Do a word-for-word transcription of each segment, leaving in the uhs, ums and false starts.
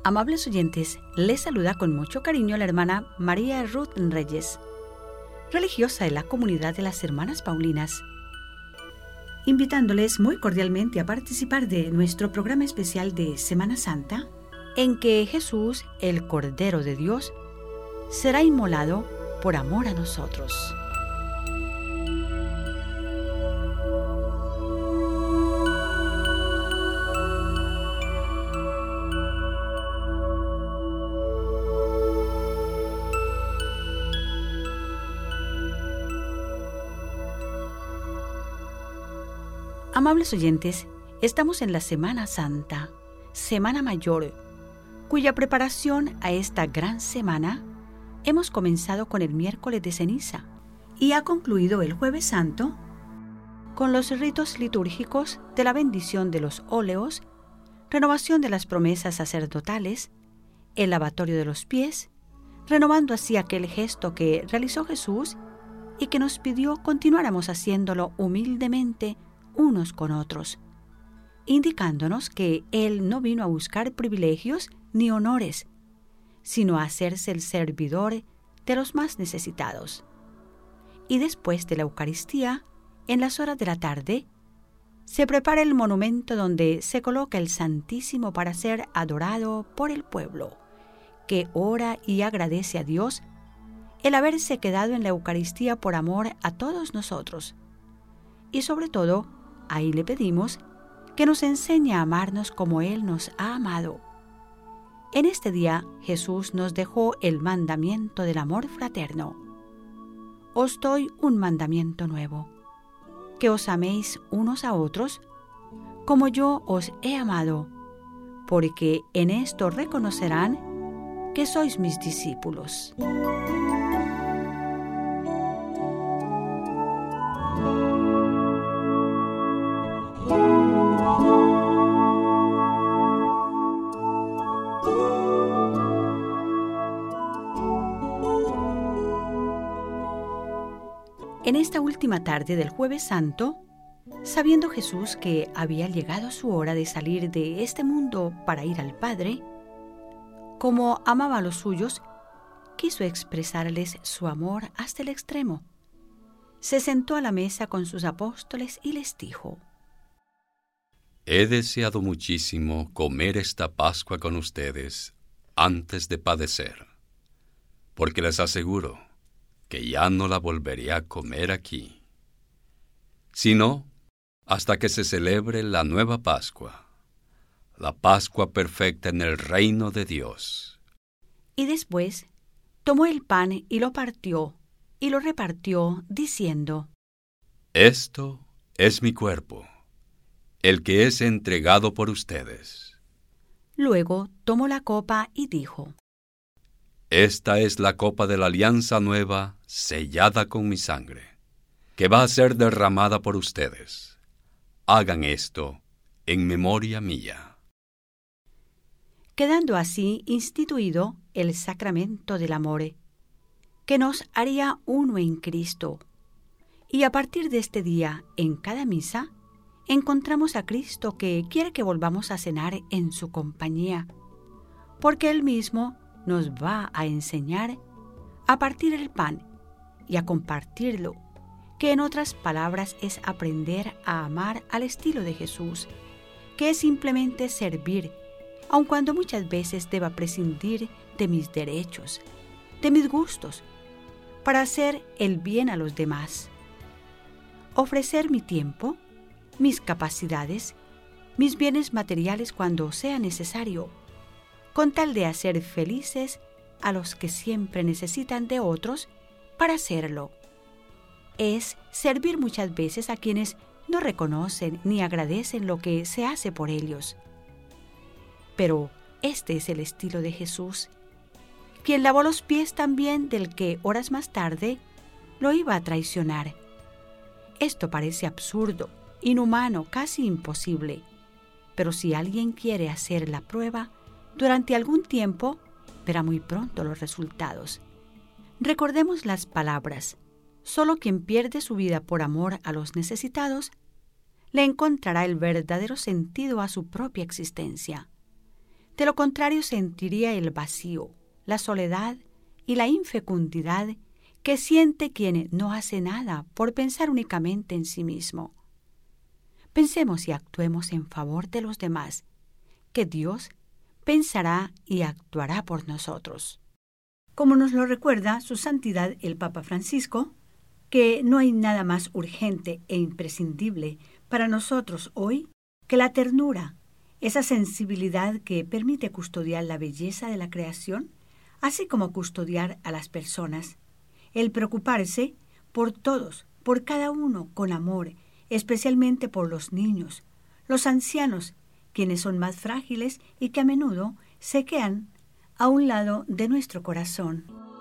Amables oyentes, les saluda con mucho cariño la hermana María Ruth Reyes, religiosa de la comunidad de las Hermanas Paulinas, invitándoles muy cordialmente a participar de nuestro programa especial de Semana Santa, en que Jesús, el Cordero de Dios, será inmolado por amor a nosotros. Amables oyentes, estamos en la Semana Santa, Semana Mayor, cuya preparación a esta gran semana hemos comenzado con el miércoles de ceniza y ha concluido el Jueves Santo con los ritos litúrgicos de la bendición de los óleos, renovación de las promesas sacerdotales, el lavatorio de los pies, renovando así aquel gesto que realizó Jesús y que nos pidió continuáramos haciéndolo humildemente unos con otros, indicándonos que Él no vino a buscar privilegios ni honores, sino a hacerse el servidor de los más necesitados. Y después de la Eucaristía, en las horas de la tarde, se prepara el monumento donde se coloca el Santísimo para ser adorado por el pueblo, que ora y agradece a Dios el haberse quedado en la Eucaristía por amor a todos nosotros. Y sobre todo, ahí le pedimos que nos enseñe a amarnos como Él nos ha amado. En este día Jesús nos dejó el mandamiento del amor fraterno. Os doy un mandamiento nuevo, que os améis unos a otros como yo os he amado, porque en esto reconocerán que sois mis discípulos. En esta última tarde del Jueves Santo, sabiendo Jesús que había llegado su hora de salir de este mundo para ir al Padre, como amaba a los suyos, quiso expresarles su amor hasta el extremo. Se sentó a la mesa con sus apóstoles y les dijo: He deseado muchísimo comer esta Pascua con ustedes antes de padecer, porque les aseguro que ya no la volveré a comer aquí, sino hasta que se celebre la nueva Pascua, la Pascua perfecta en el reino de Dios. Y después tomó el pan y lo partió, y lo repartió, diciendo: Esto es mi cuerpo, el que es entregado por ustedes. Luego tomó la copa y dijo: Esta es la copa de la alianza nueva, sellada con mi sangre, que va a ser derramada por ustedes. Hagan esto en memoria mía. Quedando así instituido el sacramento del amor, que nos haría uno en Cristo. Y a partir de este día, en cada misa, encontramos a Cristo que quiere que volvamos a cenar en su compañía, porque Él mismo nos va a enseñar a partir el pan y a compartirlo, que en otras palabras es aprender a amar al estilo de Jesús, que es simplemente servir, aun cuando muchas veces deba prescindir de mis derechos, de mis gustos, para hacer el bien a los demás. Ofrecer mi tiempo, mis capacidades, mis bienes materiales cuando sea necesario, con tal de hacer felices a los que siempre necesitan de otros para hacerlo. Es servir muchas veces a quienes no reconocen ni agradecen lo que se hace por ellos. Pero este es el estilo de Jesús, quien lavó los pies también del que horas más tarde lo iba a traicionar. Esto parece absurdo, inhumano, casi imposible, pero si alguien quiere hacer la prueba, durante algún tiempo verá muy pronto los resultados. Recordemos las palabras: solo quien pierde su vida por amor a los necesitados le encontrará el verdadero sentido a su propia existencia. De lo contrario sentiría el vacío, la soledad y la infecundidad que siente quien no hace nada por pensar únicamente en sí mismo. Pensemos y actuemos en favor de los demás, que Dios pensará y actuará por nosotros. Como nos lo recuerda Su Santidad el Papa Francisco, que no hay nada más urgente e imprescindible para nosotros hoy que la ternura, esa sensibilidad que permite custodiar la belleza de la creación, así como custodiar a las personas, el preocuparse por todos, por cada uno con amor, especialmente por los niños, los ancianos, quienes son más frágiles y que a menudo se quedan a un lado de nuestro corazón.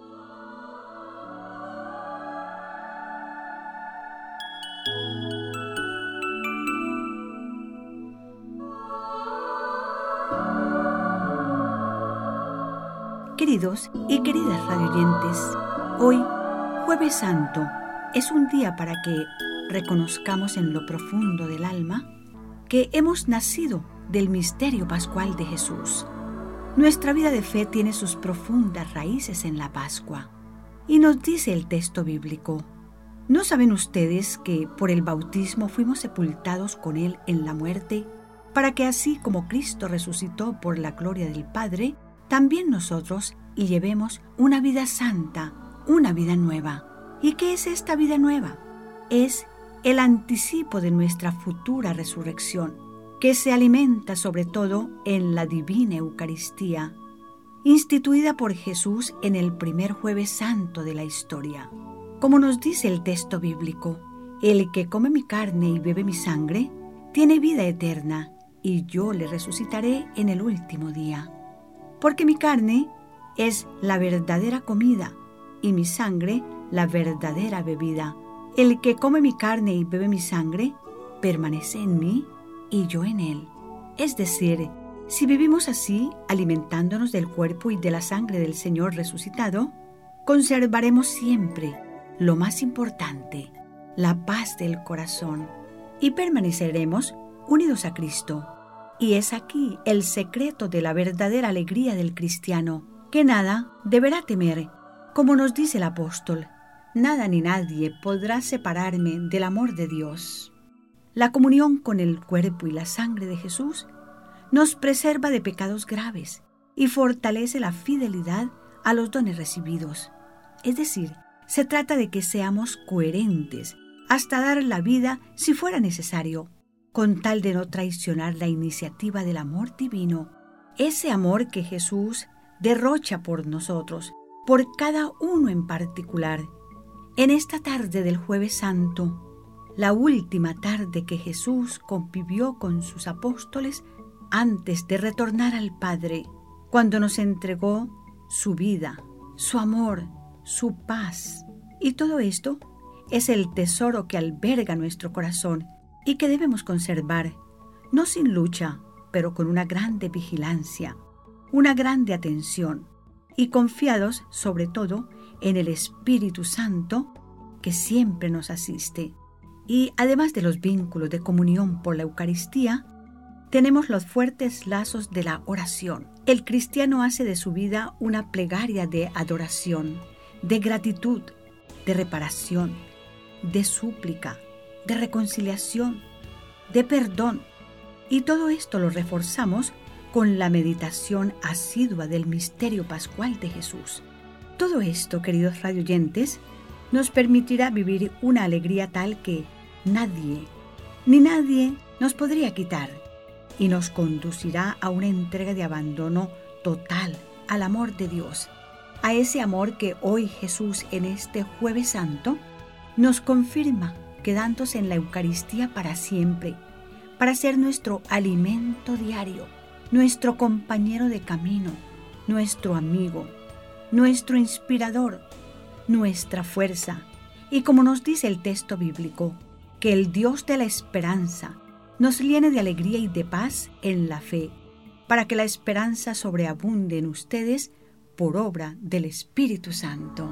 Queridos y queridas radioyentes, hoy, Jueves Santo, es un día para que reconozcamos en lo profundo del alma que hemos nacido del misterio pascual de Jesús. Nuestra vida de fe tiene sus profundas raíces en la Pascua. Y nos dice el texto bíblico: ¿no saben ustedes que por el bautismo fuimos sepultados con Él en la muerte, para que así como Cristo resucitó por la gloria del Padre, también nosotros llevemos una vida santa, una vida nueva? ¿Y qué es esta vida nueva? Es el anticipo de nuestra futura resurrección, que se alimenta sobre todo en la divina Eucaristía, instituida por Jesús en el primer Jueves Santo de la historia. Como nos dice el texto bíblico, el que come mi carne y bebe mi sangre, tiene vida eterna, y yo le resucitaré en el último día. Porque mi carne es la verdadera comida, y mi sangre la verdadera bebida. El que come mi carne y bebe mi sangre, permanece en mí y yo en él. Es decir, si vivimos así, alimentándonos del cuerpo y de la sangre del Señor resucitado, conservaremos siempre lo más importante, la paz del corazón, y permaneceremos unidos a Cristo. Y es aquí el secreto de la verdadera alegría del cristiano, que nada deberá temer, como nos dice el apóstol: nada ni nadie podrá separarme del amor de Dios. La comunión con el cuerpo y la sangre de Jesús nos preserva de pecados graves y fortalece la fidelidad a los dones recibidos. Es decir, se trata de que seamos coherentes hasta dar la vida si fuera necesario, con tal de no traicionar la iniciativa del amor divino, ese amor que Jesús derrocha por nosotros, por cada uno en particular. En esta tarde del Jueves Santo, la última tarde que Jesús convivió con sus apóstoles antes de retornar al Padre, cuando nos entregó su vida, su amor, su paz. Y todo esto es el tesoro que alberga nuestro corazón y que debemos conservar, no sin lucha, pero con una grande vigilancia, una grande atención, y confiados sobre todo en el Espíritu Santo que siempre nos asiste. Y además de los vínculos de comunión por la Eucaristía, tenemos los fuertes lazos de la oración. El cristiano hace de su vida una plegaria de adoración, de gratitud, de reparación, de súplica, de reconciliación, de perdón. Y todo esto lo reforzamos con la meditación asidua del misterio pascual de Jesús. Todo esto, queridos radioyentes, nos permitirá vivir una alegría tal que nadie, ni nadie nos podría quitar, y nos conducirá a una entrega de abandono total al amor de Dios, a ese amor que hoy Jesús en este Jueves Santo nos confirma, quedándose en la Eucaristía para siempre, para ser nuestro alimento diario, nuestro compañero de camino, nuestro amigo, nuestro inspirador, nuestra fuerza. Y como nos dice el texto bíblico, que el Dios de la esperanza nos llene de alegría y de paz en la fe, para que la esperanza sobreabunde en ustedes por obra del Espíritu Santo.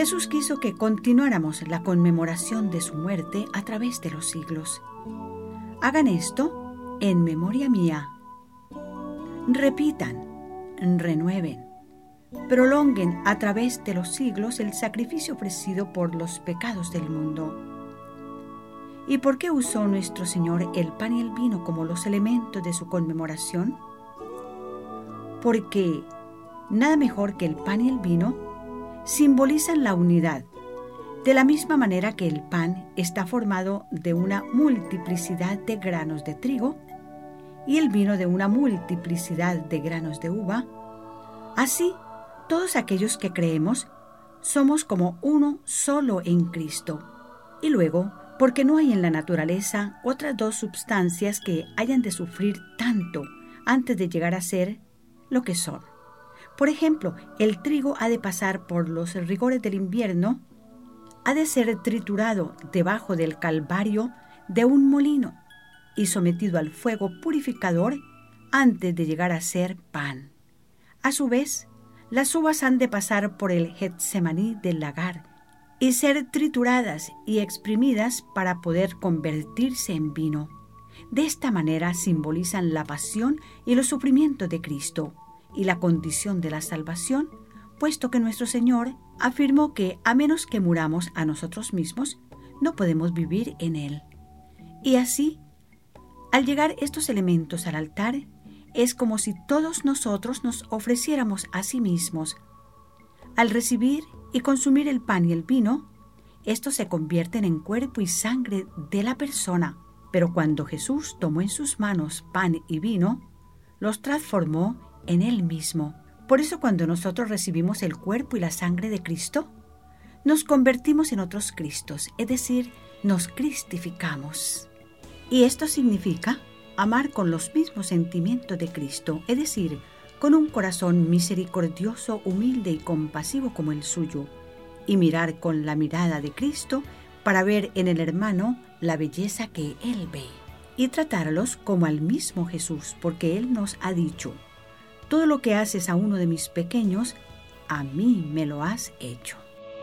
Jesús quiso que continuáramos la conmemoración de su muerte a través de los siglos. Hagan esto en memoria mía. Repitan, renueven, prolonguen a través de los siglos el sacrificio ofrecido por los pecados del mundo. ¿Y por qué usó nuestro Señor el pan y el vino como los elementos de su conmemoración? Porque nada mejor que el pan y el vino simbolizan la unidad, de la misma manera que el pan está formado de una multiplicidad de granos de trigo y el vino de una multiplicidad de granos de uva. Así, todos aquellos que creemos somos como uno solo en Cristo. Y luego, porque no hay en la naturaleza otras dos substancias que hayan de sufrir tanto antes de llegar a ser lo que son. Por ejemplo, el trigo ha de pasar por los rigores del invierno, ha de ser triturado debajo del calvario de un molino y sometido al fuego purificador antes de llegar a ser pan. A su vez, las uvas han de pasar por el Getsemaní del lagar y ser trituradas y exprimidas para poder convertirse en vino. De esta manera simbolizan la pasión y los sufrimientos de Cristo y la condición de la salvación, puesto que nuestro Señor afirmó que a menos que muramos a nosotros mismos, no podemos vivir en Él. Y así, al llegar estos elementos al altar, es como si todos nosotros nos ofreciéramos a sí mismos. Al recibir y consumir el pan y el vino, estos se convierten en cuerpo y sangre de la persona. Pero cuando Jesús tomó en sus manos pan y vino, los transformó en Él mismo. Por eso cuando nosotros recibimos el cuerpo y la sangre de Cristo, nos convertimos en otros Cristos, es decir, nos cristificamos. Y esto significa amar con los mismos sentimientos de Cristo, es decir, con un corazón misericordioso, humilde y compasivo como el suyo, y mirar con la mirada de Cristo para ver en el hermano la belleza que Él ve, y tratarlos como al mismo Jesús, porque Él nos ha dicho: todo lo que haces a uno de mis pequeños, a mí me lo has hecho.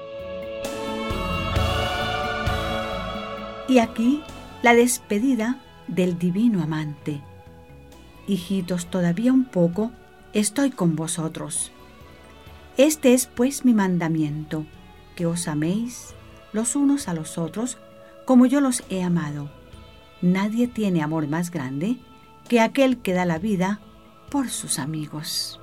Y aquí la despedida del divino amante. Hijitos, todavía un poco estoy con vosotros. Este es pues mi mandamiento, que os améis los unos a los otros como yo los he amado. Nadie tiene amor más grande que aquel que da la vida por sus amigos.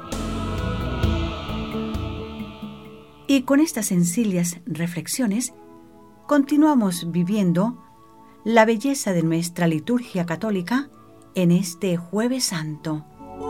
Y con estas sencillas reflexiones continuamos viviendo la belleza de nuestra liturgia católica en este Jueves Santo.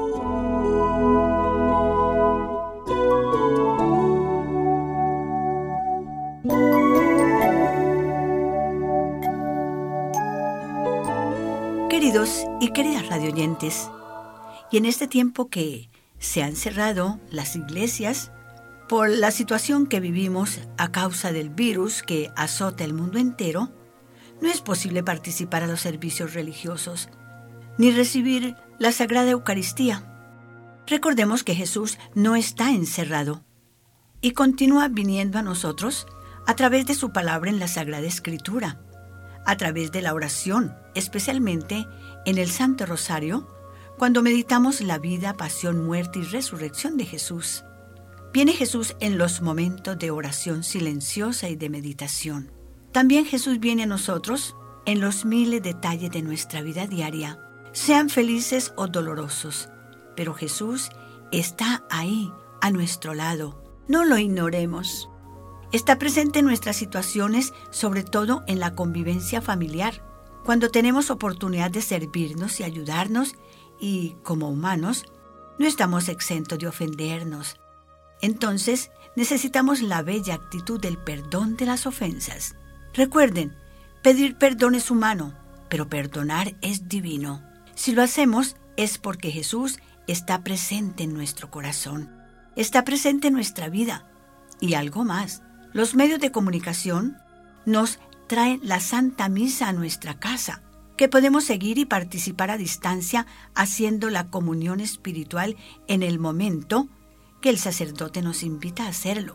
Queridos y queridas radioyentes, y en este tiempo que se han cerrado las iglesias por la situación que vivimos a causa del virus que azota el mundo entero, no es posible participar a los servicios religiosos ni recibir la Sagrada Eucaristía. Recordemos que Jesús no está encerrado y continúa viniendo a nosotros a través de su palabra en la Sagrada Escritura, a través de la oración, especialmente en el Santo Rosario, cuando meditamos la vida, pasión, muerte y resurrección de Jesús. Viene Jesús en los momentos de oración silenciosa y de meditación. También Jesús viene a nosotros en los miles detalles de nuestra vida diaria, sean felices o dolorosos, pero Jesús está ahí, a nuestro lado. No lo ignoremos. Está presente en nuestras situaciones, sobre todo en la convivencia familiar, cuando tenemos oportunidad de servirnos y ayudarnos, y como humanos no estamos exentos de ofendernos. Entonces necesitamos la bella actitud del perdón de las ofensas. Recuerden, pedir perdón es humano, pero perdonar es divino. Si lo hacemos es porque Jesús está presente en nuestro corazón, está presente en nuestra vida. Y algo más, los medios de comunicación nos traen la Santa Misa a nuestra casa, que podemos seguir y participar a distancia haciendo la comunión espiritual en el momento que el sacerdote nos invita a hacerlo.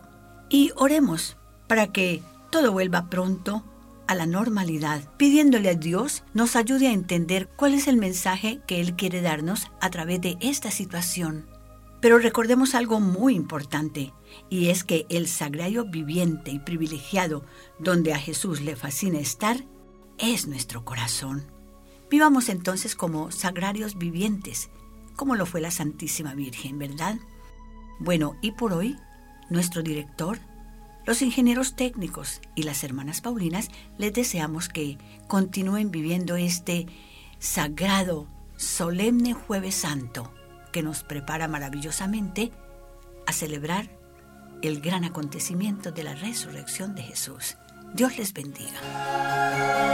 Y oremos para que todo vuelva pronto a la normalidad, pidiéndole a Dios nos ayude a entender cuál es el mensaje que Él quiere darnos a través de esta situación. Pero recordemos algo muy importante, y es que el sagrario viviente y privilegiado donde a Jesús le fascina estar es nuestro corazón. Vivamos entonces como sagrarios vivientes, como lo fue la Santísima Virgen, ¿verdad? Bueno, y por hoy, nuestro director, los ingenieros técnicos y las hermanas Paulinas les deseamos que continúen viviendo este sagrado, solemne Jueves Santo que nos prepara maravillosamente a celebrar el gran acontecimiento de la resurrección de Jesús. Dios les bendiga.